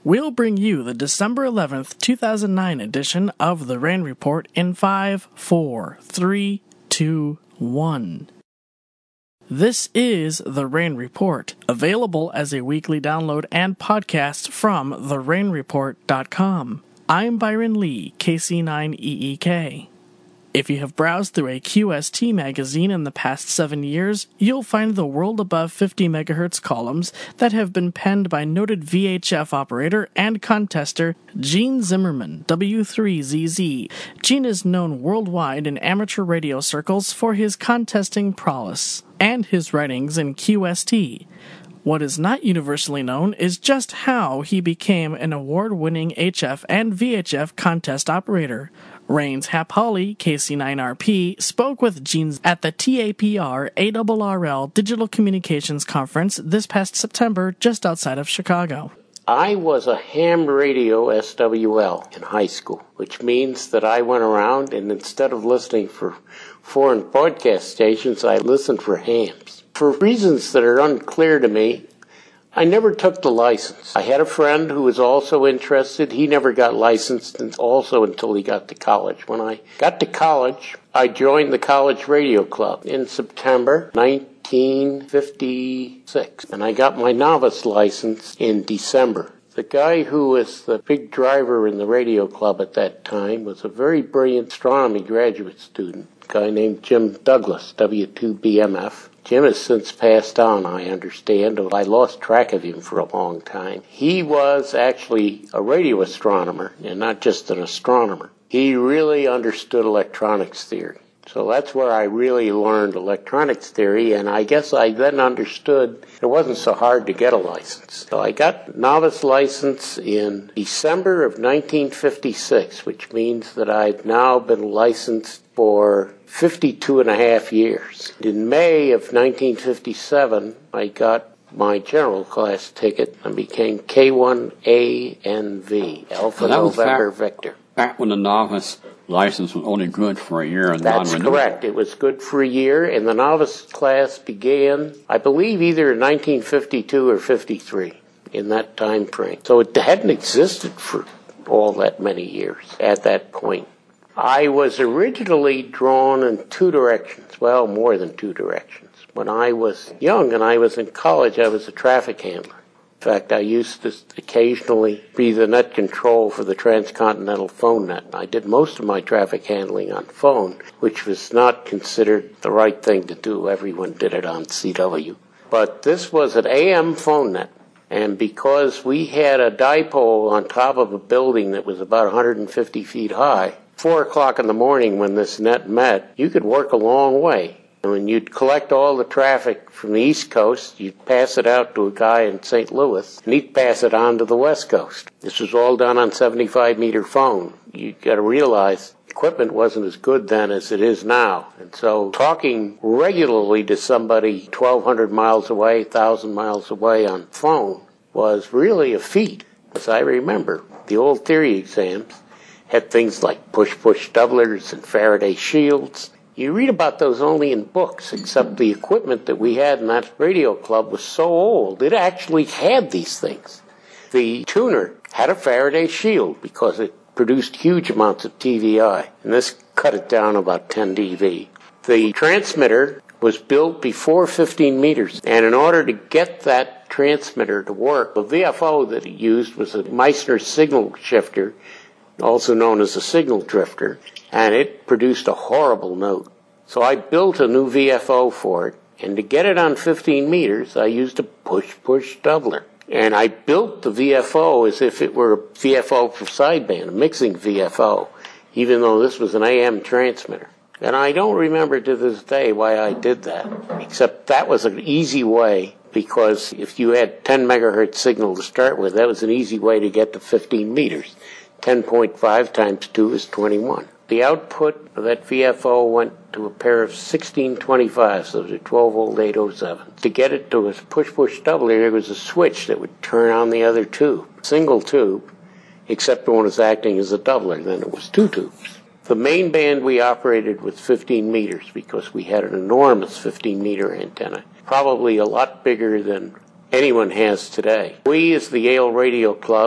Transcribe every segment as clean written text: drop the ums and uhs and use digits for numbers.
We'll bring you the December 11th, 2009 edition of the Rain Report in 5, 4, 3, 2, 1. This is the Rain Report, available as a weekly download and podcast from therainreport.com. I'm Byron Lee, KC9EEK. If you have browsed through a QST magazine in the past 7 years, you'll find the world above 50 MHz columns that have been penned by noted VHF operator and contester Gene Zimmerman, W3ZZ. Gene is known worldwide in amateur radio circles for his contesting prowess and his writings in QST. What is not universally known is just how he became an award-winning HF and VHF contest operator. Rains Hap Hawley, KC9RP, spoke with Gene at the TAPR ARRL Digital Communications Conference this past September just outside of Chicago. I was a ham radio SWL in high school, which means that I went around and instead of listening for foreign broadcast stations, I listened for hams. For reasons that are unclear to me, I never took the license. I had a friend who was also interested. He never got licensed also until he got to college. When I got to college, I joined the College Radio Club in September 1956, and I got my novice license in December. The guy who was the big driver in the radio club at that time was a very brilliant astronomy graduate student, a guy named Jim Douglas, W2BMF. Jim has since passed on, I understand. I lost track of him for a long time. He was actually a radio astronomer and not just an astronomer. He really understood electronics theory. So that's where I really learned electronics theory, and I guess I then understood it wasn't so hard to get a license. So I got novice license in December of 1956, which means that I've now been licensed for 52 and a half years. In May of 1957, I got my general class ticket and became K1ANV, Alpha November Victor. Back when the novice license was only good for a year and That's correct. It was good for a year, and the novice class began, I believe, either in 1952 or 53, in that time frame. So it hadn't existed for all that many years at that point. I was originally drawn in two directions, well, more than two directions. When I was young and I was in college, I was a traffic handler. In fact, I used to occasionally be the net control for the transcontinental phone net. I did most of my traffic handling on phone, which was not considered the right thing to do. Everyone did it on CW. But this was an AM phone net. And because we had a dipole on top of a building that was about 150 feet high, 4 o'clock in the morning when this net met, you could work a long way. And when you'd collect all the traffic from the East Coast, you'd pass it out to a guy in St. Louis, and he'd pass it on to the West Coast. This was all done on 75-meter phone. You got to realize equipment wasn't as good then as it is now. And so talking regularly to somebody 1,200 miles away, 1,000 miles away on phone was really a feat. As I remember, the old theory exams had things like push-push doublers and Faraday shields. You read about those only in books, except the equipment that we had in that radio club was so old, it actually had these things. The tuner had a Faraday shield because it produced huge amounts of TVI, and this cut it down about 10 dB. The transmitter was built before 15 meters, and in order to get that transmitter to work, the VFO that it used was a Meissner signal shifter, also known as a signal drifter, and it produced a horrible note. So I built a new VFO for it, and to get it on 15 meters, I used a push-push doubler. And I built the VFO as if it were a VFO for sideband, a mixing VFO, even though this was an AM transmitter. And I don't remember to this day why I did that, except that was an easy way, because if you had 10 megahertz signal to start with, that was an easy way to get to 15 meters. 10.5 times 2 is 21. The output of that VFO went to a pair of 1625s, so they're 12-volt 807. To get it to a push-push doubler, there was a switch that would turn on the other tube. Single tube, except when it was acting as a doubler, then it was two tubes. The main band we operated with 15 meters because we had an enormous 15-meter antenna, probably a lot bigger than anyone has today. We, as the Yale Radio Club,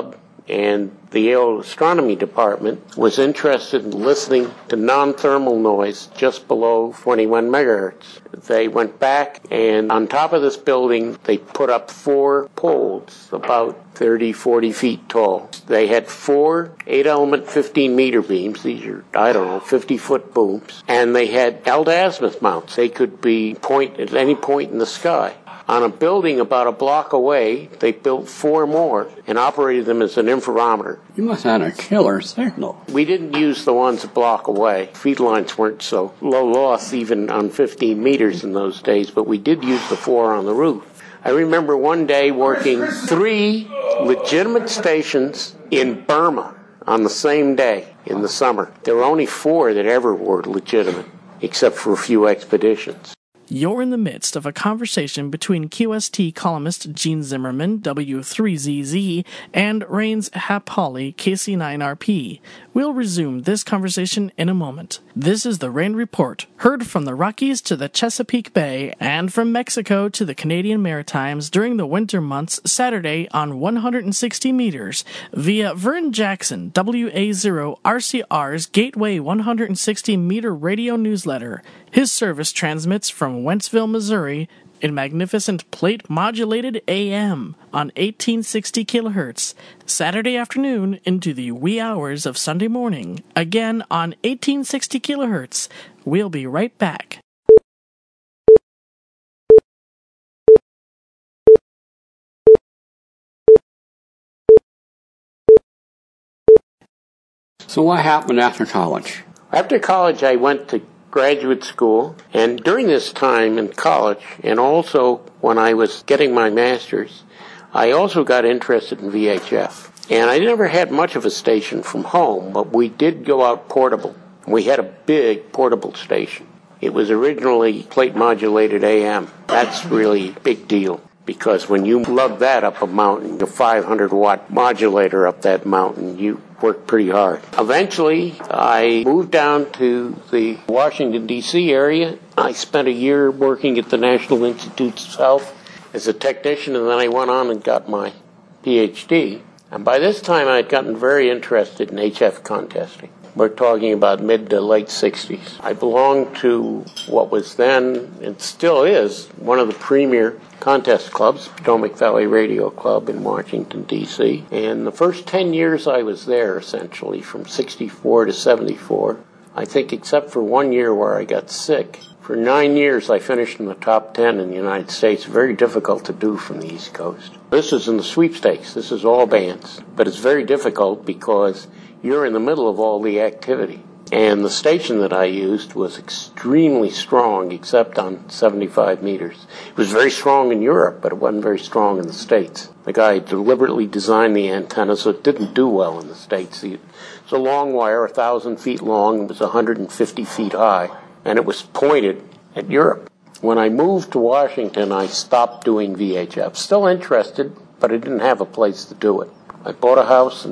and the Yale Astronomy Department was interested in listening to non-thermal noise just below 21 megahertz. They went back, and on top of this building, they put up 4 poles about 30, 40 feet tall. They had 4 8-element 15-meter beams. These are, 50-foot booms. And they had L-azimuth mounts. They could be at any point in the sky. On a building about a block away, they built 4 more and operated them as an interferometer. You must have had a killer signal. We didn't use the ones a block away. Feed lines weren't so low loss even on 15 meters in those days, but we did use the 4 on the roof. I remember one day working 3 legitimate stations in Burma on the same day in the summer. There were only 4 that ever were legitimate, except for a few expeditions. You're in the midst of a conversation between QST columnist Gene Zimmerman, W3ZZ, and Rains Hap Hawley, KC9RP. We'll resume this conversation in a moment. This is the Rain Report, heard from the Rockies to the Chesapeake Bay and from Mexico to the Canadian Maritimes during the winter months, Saturday on 160 meters via Vern Jackson, WA0RCR's Gateway 160 meter radio newsletter. His service transmits from Wentzville, Missouri, in magnificent plate-modulated AM on 1860 kilohertz, Saturday afternoon into the wee hours of Sunday morning, again on 1860 kilohertz. We'll be right back. So what happened after college? After college, I went to graduate school, and during this time in college, and also when I was getting my master's, I also got interested in VHF. And I never had much of a station from home, but we did go out portable. We had a big portable station. It was originally plate-modulated AM. That's really a big deal, because when you lug that up a mountain, a 500-watt modulator up that mountain, you work pretty hard. Eventually, I moved down to the Washington, D.C. area. I spent a year working at the National Institutes of Health as a technician, and then I went on and got my Ph.D. And by this time, I had gotten very interested in HF contesting. We're talking about mid to late 60s. I belonged to what was then, and still is, one of the premier contest clubs, Potomac Valley Radio Club in Washington, D.C. And the first 10 years I was there, essentially, from 64 to 74, I think except for 1 year where I got sick, for 9 years I finished in the top 10 in the United States. Very difficult to do from the East Coast. This is in the sweepstakes. This is all bands. But it's very difficult because you're in the middle of all the activity. And the station that I used was extremely strong, except on 75 meters. It was very strong in Europe, but it wasn't very strong in the States. The guy deliberately designed the antenna so it didn't do well in the States. It's a long wire, 1,000 feet long. It was 150 feet high, and it was pointed at Europe. When I moved to Washington, I stopped doing VHF. Still interested, but I didn't have a place to do it. I bought a house in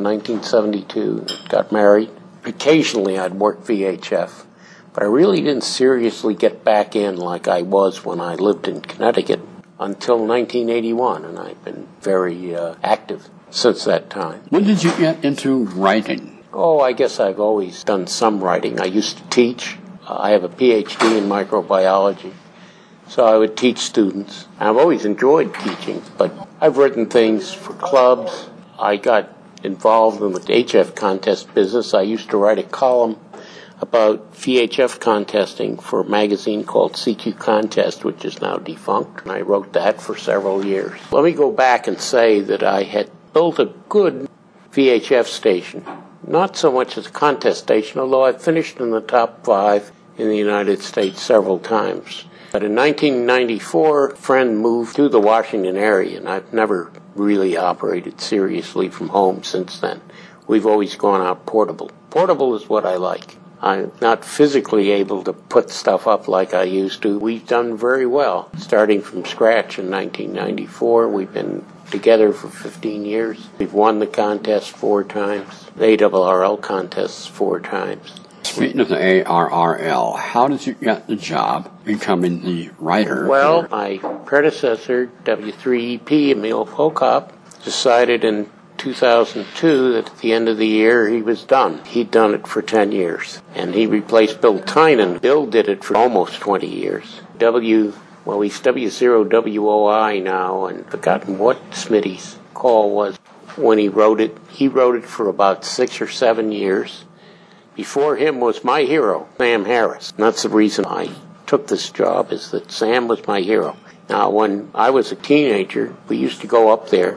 1972, got married. Occasionally I'd work VHF, but I really didn't seriously get back in like I was when I lived in Connecticut until 1981, and I've been very active since that time. When did you get into writing? Oh, I guess I've always done some writing. I used to teach. I have a PhD in microbiology, so I would teach students. I've always enjoyed teaching, but I've written things for clubs. I got involved in the HF contest business. I used to write a column about VHF contesting for a magazine called CQ Contest, which is now defunct, and I wrote that for several years. Let me go back and say that I had built a good VHF station, not so much as a contest station, although I finished in the top 5 in the United States several times. But in 1994, a friend moved to the Washington area, and I've never really operated seriously from home since then. We've always gone out portable. Portable is what I like. I'm not physically able to put stuff up like I used to. We've done very well. Starting from scratch in 1994, we've been together for 15 years. We've won the contest 4 times, the ARRL contests 4 times. Speaking of the ARRL, how did you get the job becoming the writer? Well, my predecessor, W3EP, Emil Pokop, decided in 2002 that at the end of the year he was done. He'd done it for 10 years. And he replaced Bill Tynan. Bill did it for almost 20 years. He's W0WOI now, and forgotten what Smitty's call was when he wrote it. He wrote it for about 6 or 7 years. Before him was my hero, Sam Harris. And that's the reason I took this job, is that Sam was my hero. Now, when I was a teenager, we used to go up there.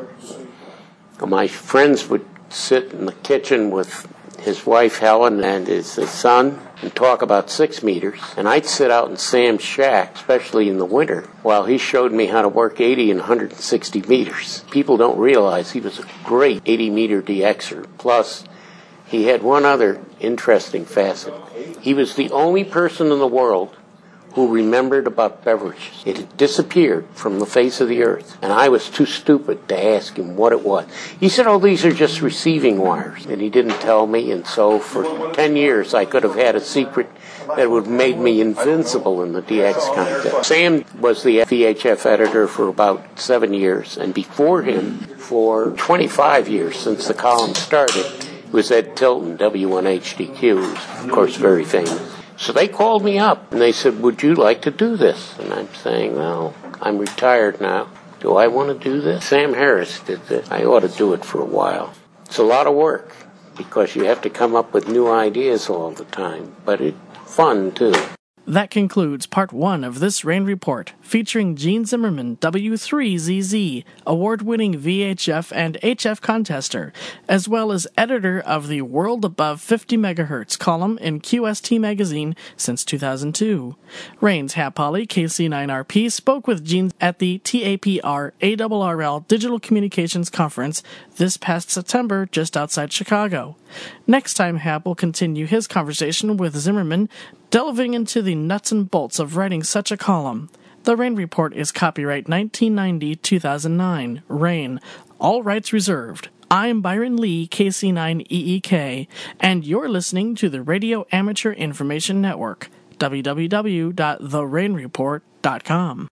My friends would sit in the kitchen with his wife, Helen, and his son, and talk about 6 meters. And I'd sit out in Sam's shack, especially in the winter, while he showed me how to work 80 and 160 meters. People don't realize he was a great 80-meter DXer. Plus, he had one other interesting facet. He was the only person in the world who remembered about beverages. It had disappeared from the face of the earth, and I was too stupid to ask him what it was. He said, "Oh, these are just receiving wires," and he didn't tell me, and so for 10 years I could have had a secret that would have made me invincible in the DX contest. Sam was the VHF editor for about 7 years, and before him, for 25 years since the column started, was Ed Tilton, W1HDQ, who's, of course, very famous. So they called me up, and they said, "Would you like to do this?" And I'm saying, "Well, I'm retired now. Do I want to do this?" Sam Harris did this. I ought to do it for a while. It's a lot of work, because you have to come up with new ideas all the time, but it's fun, too. That concludes Part 1 of this Rain Report, featuring Gene Zimmerman, W3ZZ, award-winning VHF and HF contester, as well as editor of the World Above 50 MHz column in QST magazine since 2002. Rain's Hap Holly, KC9RP, spoke with Gene at the TAPR ARRL Digital Communications Conference this past September just outside Chicago. Next time, Hap will continue his conversation with Zimmerman, delving into the nuts and bolts of writing such a column. The Rain Report is copyright 1990-2009. Rain. All rights reserved. I'm Byron Lee, KC9EEK, and you're listening to the Radio Amateur Information Network, www.therainreport.com.